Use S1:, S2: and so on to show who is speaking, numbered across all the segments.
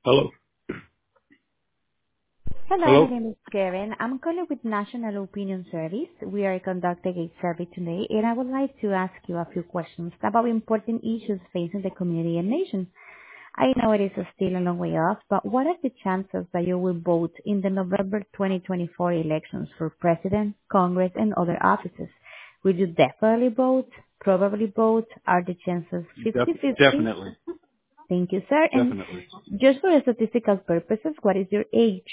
S1: Hello.
S2: Hello, my
S1: Hello.
S2: name is Karen. I'm calling with National Opinion Service. We are conducting a survey today, and I would like to ask you a few questions about important issues facing the community and nation. I know it is still a long way off, but what are the chances that you will vote in the November 2024 elections for President, Congress, and other offices? Will you definitely vote? Probably vote? Are the chances 50-50?
S1: Definitely.
S2: Thank you, sir. And
S1: Definitely.
S2: just for statistical purposes, what is your age?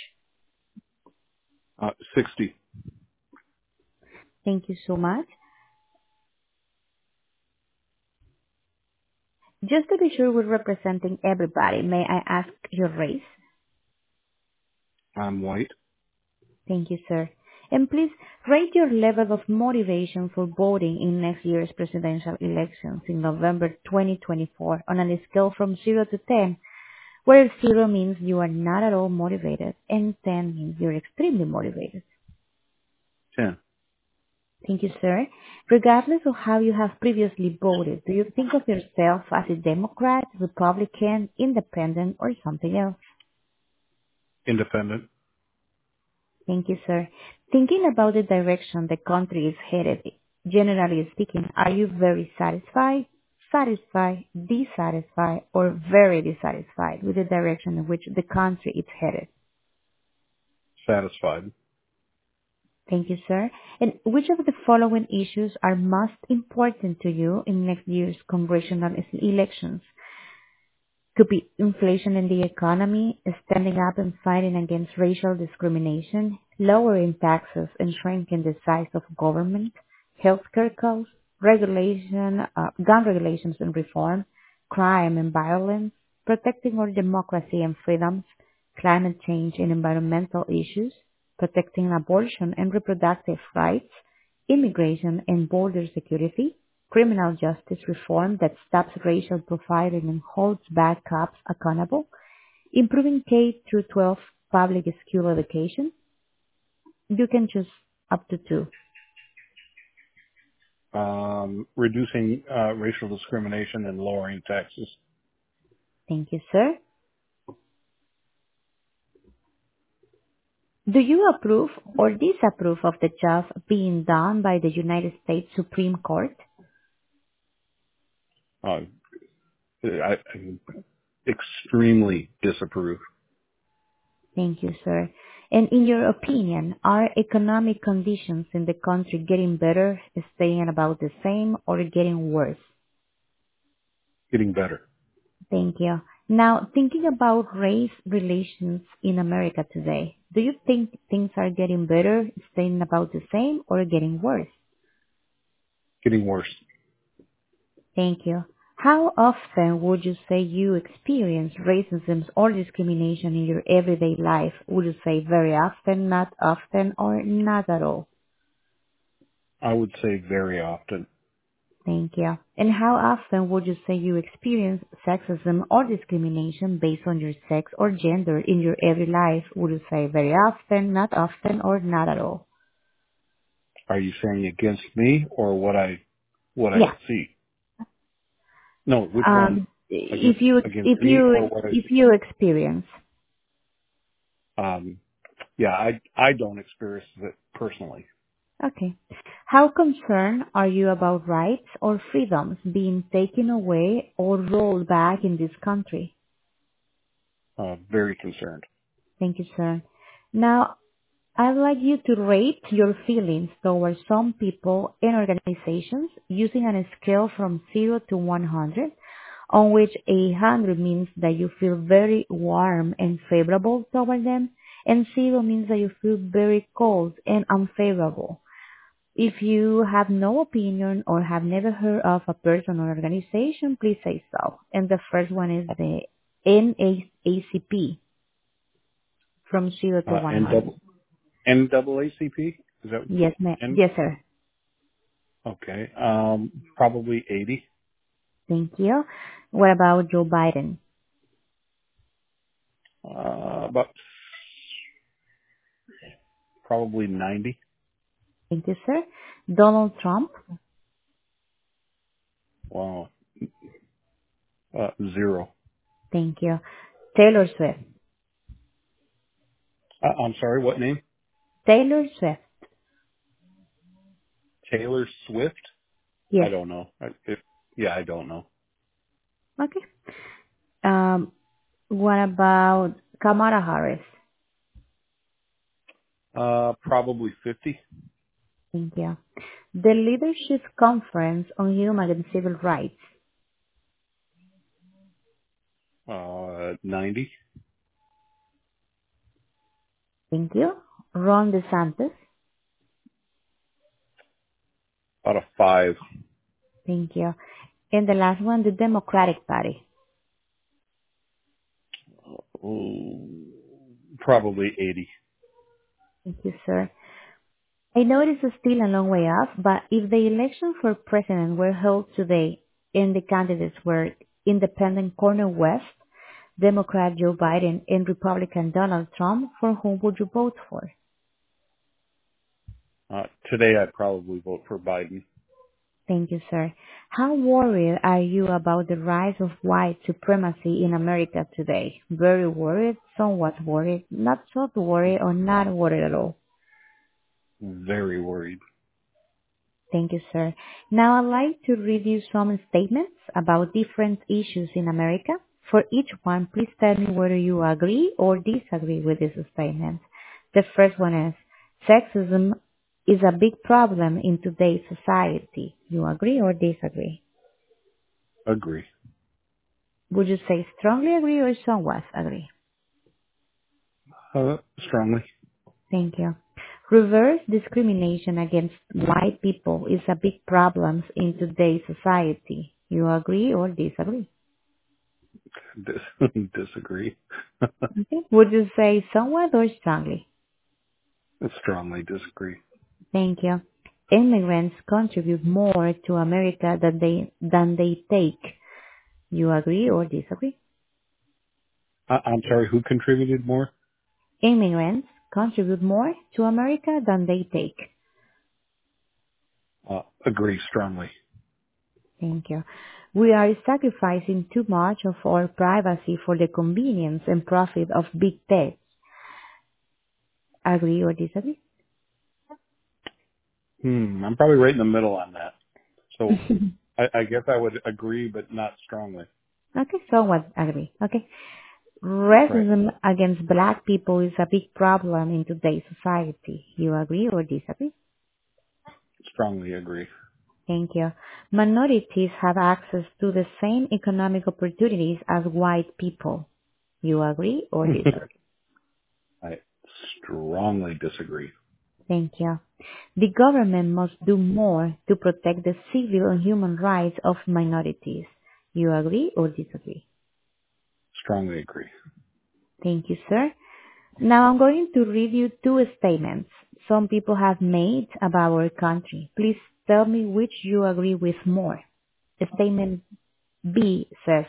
S1: 60.
S2: Thank you so much. Just to be sure we're representing everybody, may I ask your race?
S1: I'm white.
S2: Thank you, sir. And please rate your level of motivation for voting in next year's presidential elections in November 2024 on a scale from 0 to 10, where 0 means you are not at all motivated and 10 means you're extremely motivated.
S1: 10.
S2: Thank you, sir. Regardless of how you have previously voted, do you think of yourself as a Democrat, Republican, Independent, or something else?
S1: Independent.
S2: Thank you, sir. Thinking about the direction the country is headed, generally speaking, are you very satisfied, dissatisfied, or very dissatisfied with the direction in which the country is headed?
S1: Satisfied.
S2: Thank you, sir. And which of the following issues are most important to you in next year's congressional elections? Could be inflation in the economy, standing up and fighting against racial discrimination, lowering taxes and shrinking the size of government, healthcare costs, gun regulations and reform, crime and violence, protecting our democracy and freedoms, climate change and environmental issues, protecting abortion and reproductive rights, immigration and border security, criminal justice reform that stops racial profiling and holds bad cops accountable, improving K through 12 public school education. You can choose up to two.
S1: Reducing racial discrimination and lowering taxes.
S2: Thank you, sir. Do you approve or disapprove of the job being done by the United States Supreme Court?
S1: I extremely disapprove.
S2: Thank you, sir. And in your opinion, are economic conditions in the country getting better, staying about the same, or getting worse?
S1: Getting better.
S2: Thank you. Now, thinking about race relations in America today, do you think things are getting better, staying about the same, or getting worse?
S1: Getting worse.
S2: Thank you. How often would you say you experience racism or discrimination in your everyday life? Would you say very often, or not at all?
S1: I would say very often.
S2: Thank you. And how often would you say you experience sexism or discrimination based on your sex or gender in your everyday life? Would you say very often, or not at all?
S1: Are you saying against me or what I
S2: Yeah.
S1: see? No, which one?
S2: If you
S1: Against
S2: if
S1: me
S2: you
S1: or what I
S2: if
S1: see?
S2: you experience,
S1: Yeah, I don't experience it personally.
S2: okay. How concerned are you about rights or freedoms being taken away or rolled back in this country?
S1: Very concerned.
S2: Thank you, sir. Now, I'd like you to rate your feelings towards some people and organizations using a scale from 0 to 100, on which 100 means that you feel very warm and favorable toward them, and 0 means that you feel very cold and unfavorable. If you have no opinion or have never heard of a person or organization, please say so. And the first one is the NAACP from 0 to
S1: N
S2: 100.
S1: NAACP? Is that
S2: Yes, ma'am.
S1: N?
S2: Yes, sir.
S1: Okay. Probably 80.
S2: Thank you. What about Joe Biden?
S1: About probably 90.
S2: Thank you, sir. Donald Trump?
S1: Wow. 0.
S2: Thank you. Taylor Swift.
S1: I'm sorry, what name?
S2: Taylor Swift.
S1: Taylor Swift? I
S2: Yes.
S1: don't know. Yeah, I don't know.
S2: Okay. Um, what about Kamala Harris?
S1: Probably 50.
S2: Thank you. The Leadership Conference on Human and Civil Rights.
S1: 90.
S2: Thank you. Ron DeSantis.
S1: About a 5.
S2: Thank you. And the last one, the Democratic Party.
S1: Ooh, probably 80.
S2: Thank you, sir. I know it is still a long way off, but if the election for president were held today and the candidates were Independent Cornel West, Democrat Joe Biden, and Republican Donald Trump, for whom would you vote for?
S1: Today I'd probably vote for Biden.
S2: Thank you, sir. How worried are you about the rise of white supremacy in America today? Very worried, somewhat worried, not so worried, or not worried at all?
S1: Very worried.
S2: Thank you, sir. Now I'd like to read you some statements about different issues in America. For each one, please tell me whether you agree or disagree with this statement. The first one is, sexism is a big problem in today's society. You agree or disagree?
S1: Agree.
S2: Would you say strongly agree or somewhat agree?
S1: Strongly.
S2: Thank you. Reverse discrimination against white people is a big problem in today's society. You agree or disagree?
S1: Disagree.
S2: Okay. Would you say somewhat or strongly?
S1: Strongly disagree.
S2: Thank you. Immigrants contribute more to America than they take. You agree or disagree?
S1: I'm sorry, who contributed more?
S2: Immigrants contribute more to America than they take.
S1: Agree strongly.
S2: Thank you. We are sacrificing too much of our privacy for the convenience and profit of big tech. Agree or disagree?
S1: I'm probably right in the middle on that. So I guess I would agree, but not strongly.
S2: Okay, somewhat agree. Okay.
S1: Right.
S2: Racism against black people is a big problem in today's society. You agree or disagree?
S1: Strongly agree.
S2: Thank you. Minorities have access to the same economic opportunities as white people. You agree or disagree?
S1: I strongly disagree.
S2: Thank you. The government must do more to protect the civil and human rights of minorities. You agree or disagree?
S1: Strongly agree.
S2: Thank you, sir. Now I'm going to read you two statements some people have made about our country. Please tell me which you agree with more. Statement B says,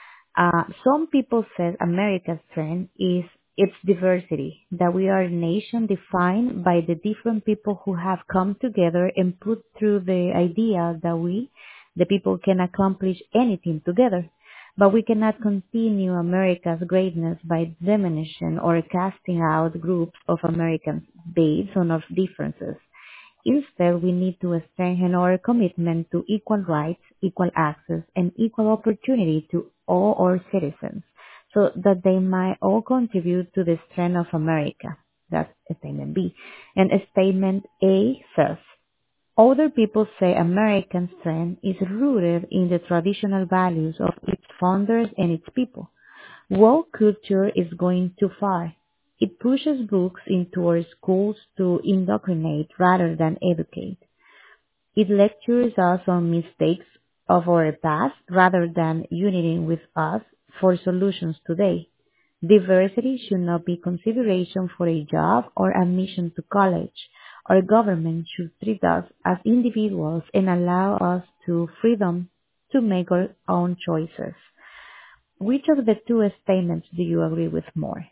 S2: some people say America's strength is its diversity, that we are a nation defined by the different people who have come together and put through the idea that we, the people, can accomplish anything together. But we cannot continue America's greatness by diminishing or casting out groups of Americans based on our differences. Instead, we need to strengthen our commitment to equal rights, equal access, and equal opportunity to all our citizens so that they might all contribute to the strength of America. That's statement B. And statement A says, other people say American strength is rooted in the traditional values of its founders and its people. Woke culture is going too far. It pushes books into our schools to indoctrinate rather than educate. It lectures us on mistakes of our past rather than uniting with us for solutions today. Diversity should not be consideration for a job or admission to college. Our government should treat us as individuals and allow us to freedom to make our own choices. Which of the two statements do you agree with more?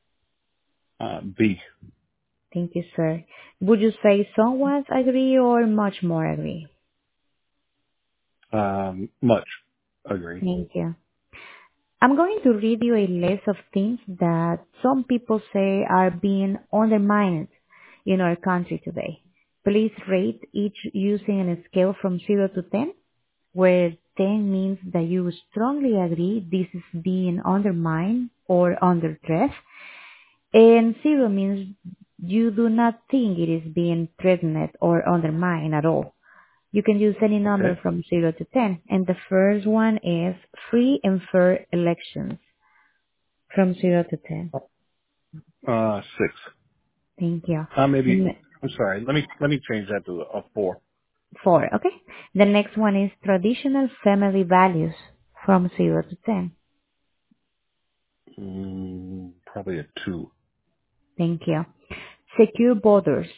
S1: B.
S2: Thank you, sir. Would you say somewhat agree or much more agree?
S1: Much agree.
S2: Thank you. I'm going to read you a list of things that some people say are being undermined in our country today. Please rate each using a scale from 0 to 10, where 10 means that you strongly agree this is being undermined or underdressed, and 0 means you do not think it is being threatened or undermined at all. You can use any number
S1: Okay.
S2: from 0 to 10, and the first one is free and fair elections from 0 to 10.
S1: 6.
S2: Thank you.
S1: Maybe.
S2: The
S1: I'm sorry. Let me change that to a 4.
S2: 4, okay? The next one is traditional family values from 0 to 10.
S1: Probably a 2.
S2: Thank you. Secure borders.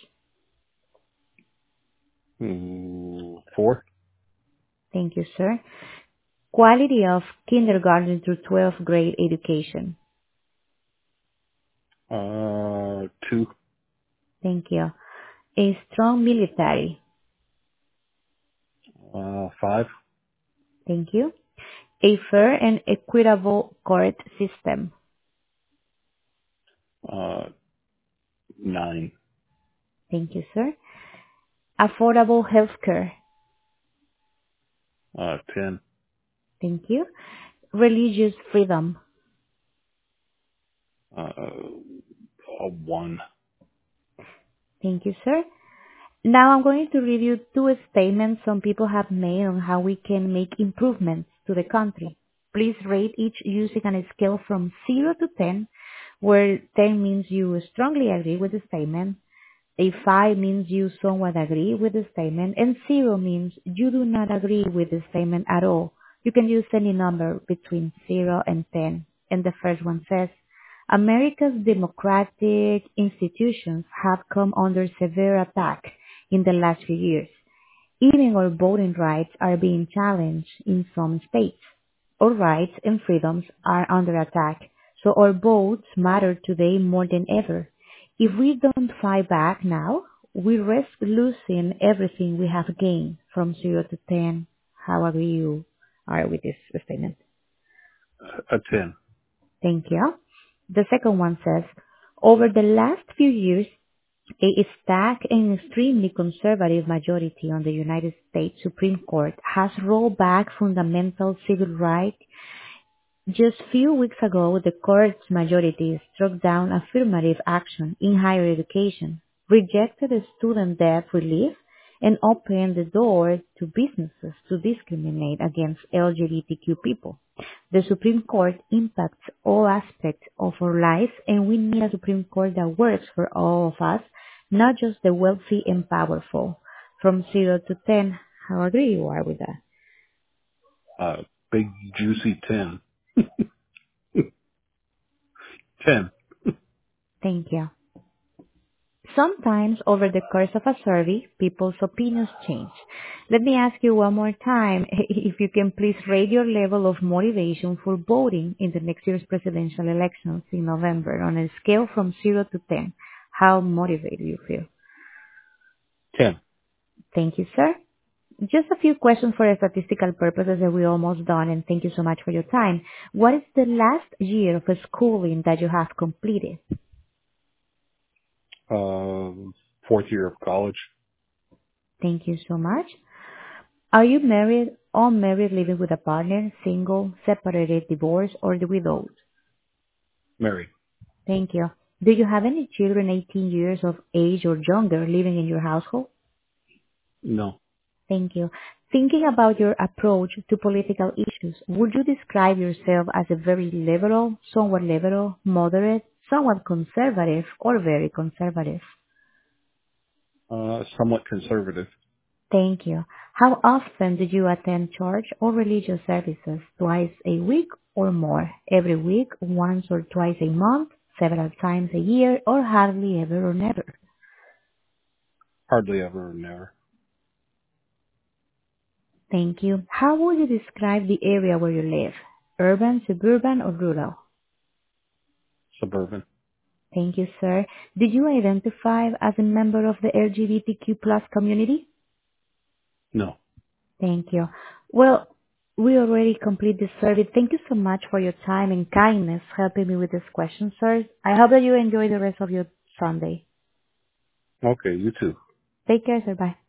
S1: 4.
S2: Thank you, sir. Quality of kindergarten through 12th grade education.
S1: 2.
S2: Thank you. A strong military.
S1: 5.
S2: Thank you. A fair and equitable court system.
S1: 9.
S2: Thank you, sir. Affordable healthcare.
S1: 10.
S2: Thank you. Religious freedom.
S1: A 1.
S2: Thank you, sir. Now I'm going to review two statements some people have made on how we can make improvements to the country. Please rate each using a scale from 0 to 10, where 10 means you strongly agree with the statement, a 5 means you somewhat agree with the statement, and 0 means you do not agree with the statement at all. You can use any number between 0 and 10. And the first one says, America's democratic institutions have come under severe attack in the last few years. Even our voting rights are being challenged in some states. Our rights and freedoms are under attack, so our votes matter today more than ever. If we don't fight back now, we risk losing everything we have gained from 0 to 10. How agree you are with this statement?
S1: A 10.
S2: Thank you. The second one says, over the last few years, a stacked and extremely conservative majority on the United States Supreme Court has rolled back fundamental civil rights. Just few weeks ago, the court's majority struck down affirmative action in higher education, rejected student debt relief, and opened the door to businesses to discriminate against LGBTQ people. The Supreme Court impacts all aspects of our lives, and we need a Supreme Court that works for all of us, not just the wealthy and powerful. From 0 to 10, how agree you are with that?
S1: Big juicy 10. 10.
S2: Thank you. Sometimes, over the course of a survey, people's opinions change. Let me ask you one more time if you can please rate your level of motivation for voting in the next year's presidential elections in November on a scale from 0 to 10. How motivated you feel?
S1: 10.
S2: Thank you, sir. Just a few questions for statistical purposes that we're almost done, and thank you so much for your time. What is the last year of schooling that you have completed?
S1: Fourth year of college.
S2: Thank you so much. Are you married, unmarried, living with a partner, single, separated, divorced, or the widowed?
S1: Married.
S2: Thank you. Do you have any children 18 years of age or younger living in your household?
S1: No.
S2: Thank you. Thinking about your approach to political issues, would you describe yourself as a very liberal, moderate, somewhat conservative, or very conservative?
S1: Somewhat conservative.
S2: Thank you. How often do you attend church or religious services? Twice a week or more? Every week, once or twice a month, several times a year, or hardly ever or never?
S1: Hardly ever or never.
S2: Thank you. How would you describe the area where you live? Urban, suburban, or rural?
S1: Suburban.
S2: Thank you, sir. Did you identify as a member of the LGBTQ plus community?
S1: No.
S2: Thank you. Well, we already complete this survey. Thank you so much for your time and kindness helping me with this question, sir. I hope that you enjoy the rest of your Sunday.
S1: Okay, you too.
S2: Take care, sir. Bye.